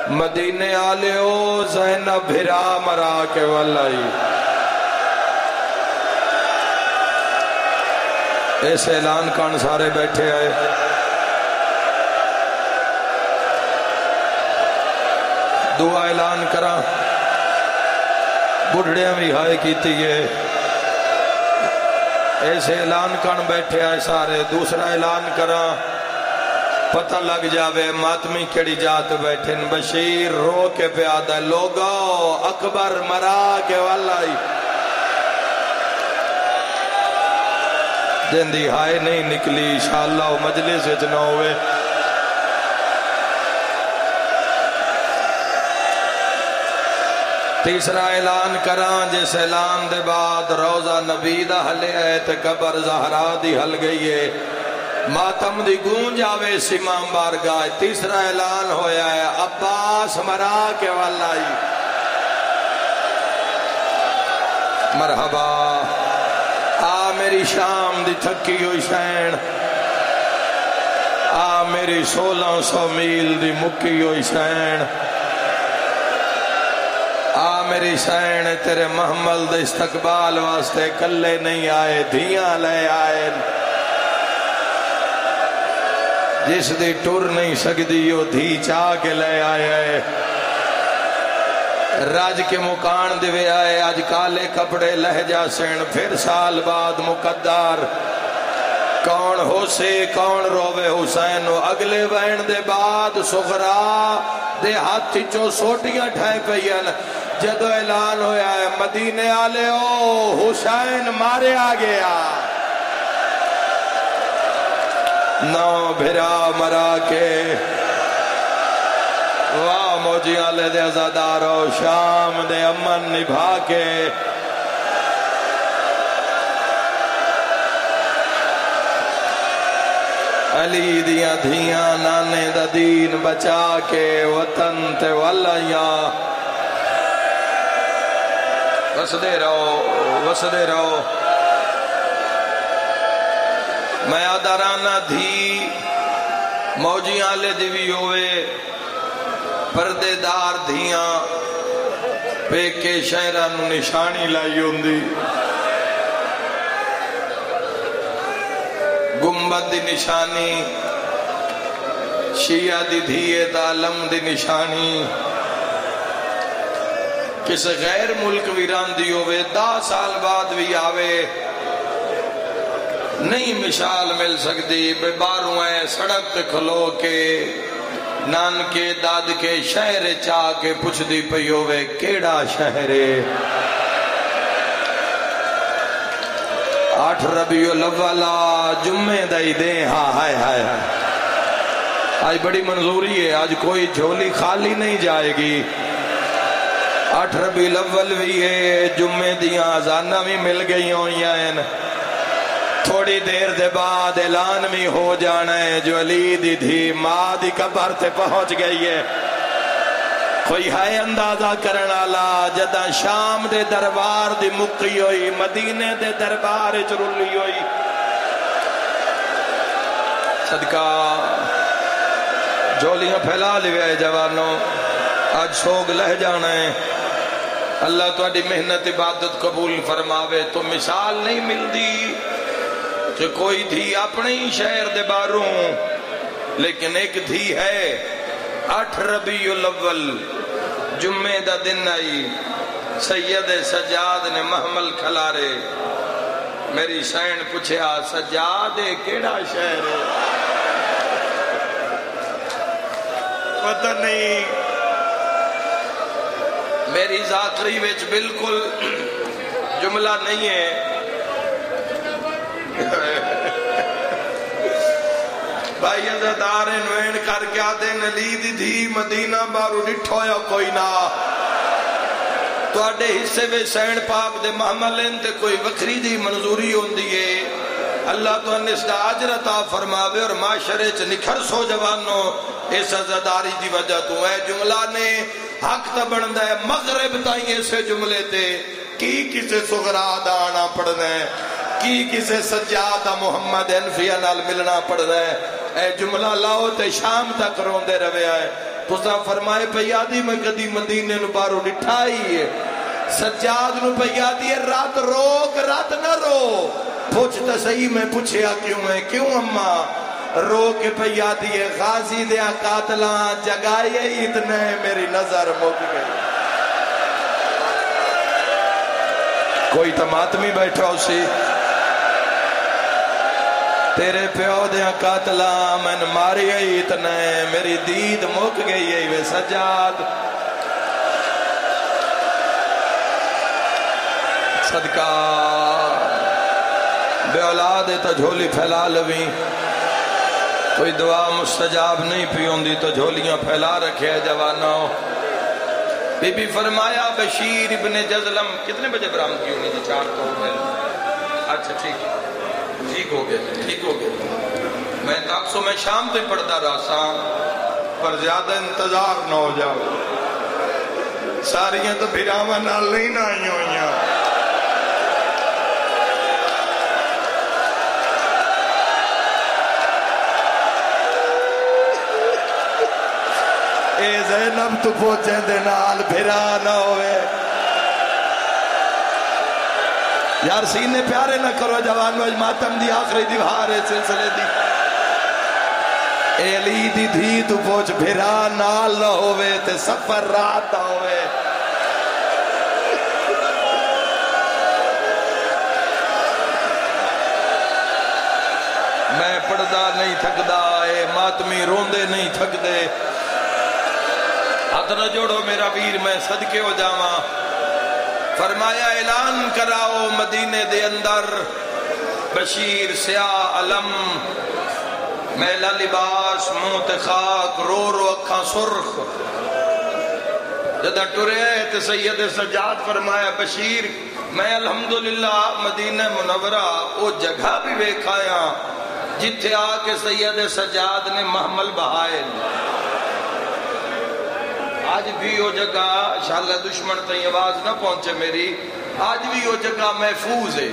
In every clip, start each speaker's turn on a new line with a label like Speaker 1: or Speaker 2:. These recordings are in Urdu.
Speaker 1: مدینے آلیو زینب بھرا مرا کے والائی ایسے اعلان کان سارے بیٹھے آئے دعا اعلان کرا بڑھڑیاں بھی ہائے کیتی ہے ایسے اعلان کان بیٹھے آئے سارے دوسرا اعلان کرا پتہ لگ جاوے ماتمی کیڑی جات بیٹھے بشیر رو کے پیادہ لوگو اکبر مرا کے والائی جن دی ہائے نہیں نکلی انشاءاللہ مجلس اتنا ہوئے تیسرا اعلان کراں جس اعلان دے بعد روزہ نبی دا حلے ہے تے قبر زہرا دی حل گئی ہے ماتم دی گونج آوے سمام بارگاہ تیسرا اعلان ہویا ہے عباس مرا کے والائی مرحبا آ میری شام دی تھکی ہوئی شین آ میری 1600 میل دی مکی ہوئی شین آ میری شین تیرے محمل دے استقبال واسطے کلے نہیں آئے دھیاں لے آئے جس دی ٹور نہیں سکتی وہ دھی چاہ کے لے آئے راج کے مکان دے آئے آج کالے کپڑے لہجہ سین پھر سال بعد مقدر کون ہو سے کون روے حسین اگلے وین دے بعد سغرا دے ہاتھ چو سوٹیاں ٹھائے پئین جدو اعلان ہویا ہے مدینے آلے او حسین مارے آ گیا نو بھرا مرا کے واہ موجی آلے دے ازادارو شام دے امن نبھا کے علی دیاں دھیاں نانے دا دین بچا کے وطن تے والایاں وسدے رہو میں آدھارانا دھی موجیاں لے دیوی ہوئے پردے دار دھیاں پیکے شہران نشانی لائی ہوندی گمبد دی نشانی شیعہ دی دھیے تعلم دی نشانی کس غیر ملک ویران دی ہوئے 10 سال بعد بھی آوے نہیں مثال مل سکتی بے باروں ہیں سڑک کھلو کے نان کے داد کے شہر چاہ کے پوچھ دی پئی ہوئے کیڑا شہر 8 ربیع الاول جمعے دائی دیں ہاں ہائے ہائے ہائے آج بڑی منظوری ہے آج کوئی جھولی خالی نہیں جائے گی 8 ربیع الاول بھی ہے جمعے دیاں آزانہ بھی مل گئی ہوئی ہیں تھوڑی دیر دے بعد اعلان بھی ہو جانا ہے جو علی دی دھی ماں دی قبر تے پہنچ گئی ہے کوئی ہے اندازہ کرنا لا جدہ شام دے دربار دی مکی ہوئی مدینے دے دربار چرلی ہوئی صدقہ جولیاں پھیلا لیے جوانوں آج سوگ لہ جانا ہے اللہ تو اڈی محنت عبادت قبول فرماوے تو مثال نہیں ملتی کہ کوئی دھی اپنے ہی شہر دے باروں لیکن ایک دھی ہے 8 ربیع الاول جمعے دا دن آئی سید سجاد نے محمل کھلارے میری شین پوچھیا سجاد کیڑا شہر ہے پتہ نہیں میری ذاکری وچ بالکل جملہ نہیں ہے بھائی عزدار نوین کر کے آدھے نلی دی دھی مدینہ بارو ڈٹھویا کوئی نہ تو آڈے حصے میں سین پاک دے محملین تے کوئی وکری دی منظوری ہوندی ہے اللہ تو انس دا عجر عطا فرماوے اور معاشرے چ نکھر سو جوانوں اس عزداری دی وجہ تو ہے جملہ نے حق تا بندہ ہے مغرب تائیں ایسے جملے تے کی کسے سغرا دانا پڑھنا ہے کی کسے سجادہ محمد انفیہ نال ملنا پڑھنا ہے اے جملہ لاؤ تے شام تک روندے روے آئے تسا فرمائے پیادی میں کدی مدینے نو بارو ڈٹھائی ہے سجاد نو پیادی ہے رات روک رات نہ رو پوچھتا صحیح میں پوچھیا کیوں ہے کیوں اماں رو کے پیادی ہے غازی دیا قاتلاں جگائے اتنے میری نظر مک گئی کوئی تماتمی بیٹھا اسی تیرے پیو دیا قاتلاں من ماری اتنے میری دید مک گئی ہے وے سجاد صدقہ بے اولاد تا جھولی پھیلا لویں کوئی دعا مستجاب نہیں پیوندی تو جھولیاں پھیلا رکھے جوانوں بی بی فرمایا بشیر ابن جزلم کتنے بجے برام کی ہونی جی 4 تو ہو گئے اچھا ٹھیک ہو گئے میں تاکسو میں شام تے پڑھتا رہا سا پر زیادہ انتظار نہ ہو جاؤ ساریاں تو بھراما نال نہیں نہ آئی ہوئیاں اے زینب تو پوچھیں دے نال بھرا نہ ہوئے یار سینے پیارے نہ کرو جوانو اج ماتم دی آخری دیوار ہے سلسلے دی اے لی دی دھی تو پوچھ بھرا نال نہ ہوئے تے سفر رات نہ ہوئے میں پڑھدا نہیں تھکدا اے ماتمی روندے نہیں تھک دے ہاتھ نہ جوڑو میرا ویر میں صدقے ہو جاواں فرمایا اعلان کراؤ مدینے دے اندر بشیر سیاہ علم میلا لباس منہ تے خاک رو رو اکھاں سرخ جدہ ٹرے تے سید سجاد فرمایا بشیر میں الحمدللہ مدینہ منورہ او جگہ بھی بیکھایا جتھے آکے سید سجاد نے محمل بہائے آج بھی وہ جگہ انشاءاللہ دشمن تھی آواز نہ پہنچے میری آج بھی وہ جگہ محفوظ ہے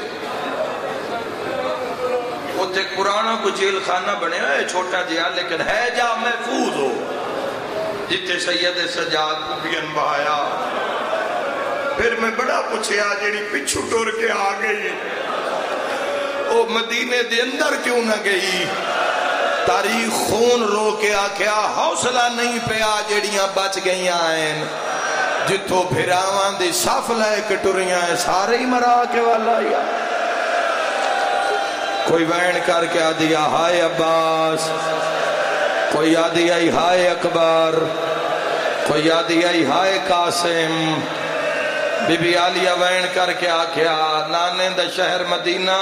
Speaker 1: وہ تے پرانا کو جیل خانہ بنے ہے چھوٹا جہاں لیکن ہے جا محفوظ ہو جتے سید سجاد کو بھی انبہایا پھر میں بڑا پوچھیا جیڑی پچھو ٹور کے آ گئی وہ مدینے دے اندر کیوں نہ گئی تاریخ خون رو کے آکھیا حوصلہ نہیں پیا جڑیاں بچ گئیاں ہیں جتھو بھراواں دی صف لے کے ٹریاں ہیں سارے ہی مرا کے والا یا کوئی وین کر کے آدیا ہائے عباس کوئی آدیا ہائے اکبر کوئی آدیا ہائے قاسم بی بی عالیہ وین کر کے آکھیا نانے دا شہر مدینہ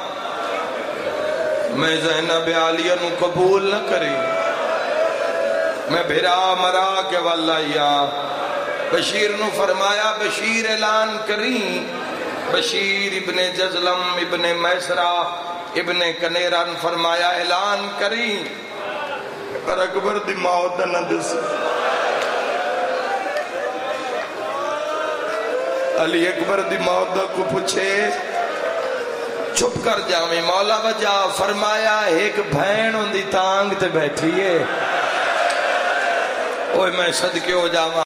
Speaker 1: میں زینب عالیہ نو قبول نہ کری میں بھرا مرا کے واللہ بشیر نو فرمایا بشیر اعلان کریں بشیر ابن جزلم ابن میسرہ ابن کنیران فرمایا اعلان کریں پر اکبر دی موت نہ دس علی اکبر دی موت کو پوچھے چھپ کر جاویں مولا وجہ فرمایا ایک بھین ان دی تانگ تے بیٹھی ہے اوہ میں صدقے ہو جاواں